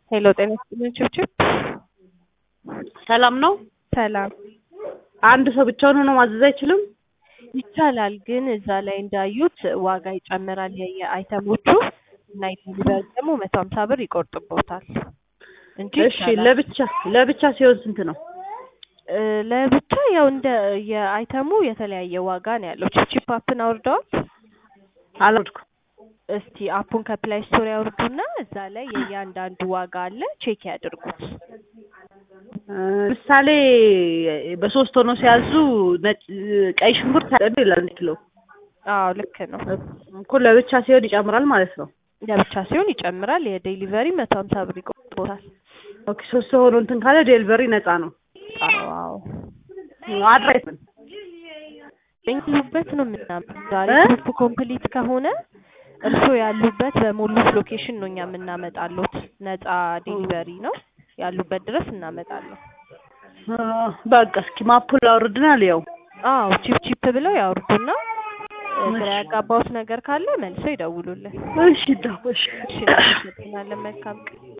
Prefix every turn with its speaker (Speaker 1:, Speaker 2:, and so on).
Speaker 1: ሄሎ ጤና ይስጥልኝ ችብችብ።
Speaker 2: ሰላም ነው።
Speaker 1: ሰላም
Speaker 2: አንድ ሰው ብቻውን ሆኖ ማዘዝ አይችልም?
Speaker 1: ይቻላል፣ ግን እዛ ላይ እንዳዩት ዋጋ ይጨምራል የአይተሞቹ እና የዲሊቨሪ ደግሞ 150 ብር ይቆርጥቦታል እንጂ
Speaker 2: እሺ፣
Speaker 1: ይቻላል።
Speaker 2: ለብቻ ሲሆን ስንት ነው?
Speaker 1: ለብቻ ያው እንደ የአይተሙ የተለያየ ዋጋ ነው ያለው። ቺፕ አፕን አውርደዋል?
Speaker 2: አላወድኩም።
Speaker 1: እስቲ አፑን ከፕላይ ስቶር ያውርዱና እዛ ላይ የእያንዳንዱ ዋጋ አለ፣ ቼክ ያድርጉት።
Speaker 2: ምሳሌ በሶስት ሆኖ ሲያዙ ቀይ ሽንኩርት ታደርግ ይላል 1 ኪሎ።
Speaker 1: አዎ ልክ ነው
Speaker 2: እኮ ለብቻ ሲሆን ይጨምራል ማለት ነው።
Speaker 1: ለብቻ ሲሆን ይጨምራል። የዴሊቨሪ 150 ብር ይቆርጣል።
Speaker 2: ኦኬ፣ ሶስት ሰው ሆኖ እንትን ካለ ዴሊቨሪ ነፃ ነው።
Speaker 1: አዎ
Speaker 2: አድራይት
Speaker 1: ያሉበት ነው የምናመጣው። ዛሬ ግሩፕ ኮምፕሊት ከሆነ እርሶ ያሉበት በሙሉት ሎኬሽን ነው እኛ የምናመጣሉት። ነፃ ዴሊቨሪ ነው፣ ያሉበት ድረስ እናመጣለን።
Speaker 2: በቃ እስኪ ማፑል አውርድና ልየው።
Speaker 1: አዎ ቺፕ ብለው ያውርዱና ግራ ያጋባውት ነገር ካለ መልሰው ይደውሉልን።
Speaker 2: እሺ ዳውሽ።
Speaker 1: እሺ፣ እናመሰግናለን። መልካም ቀን።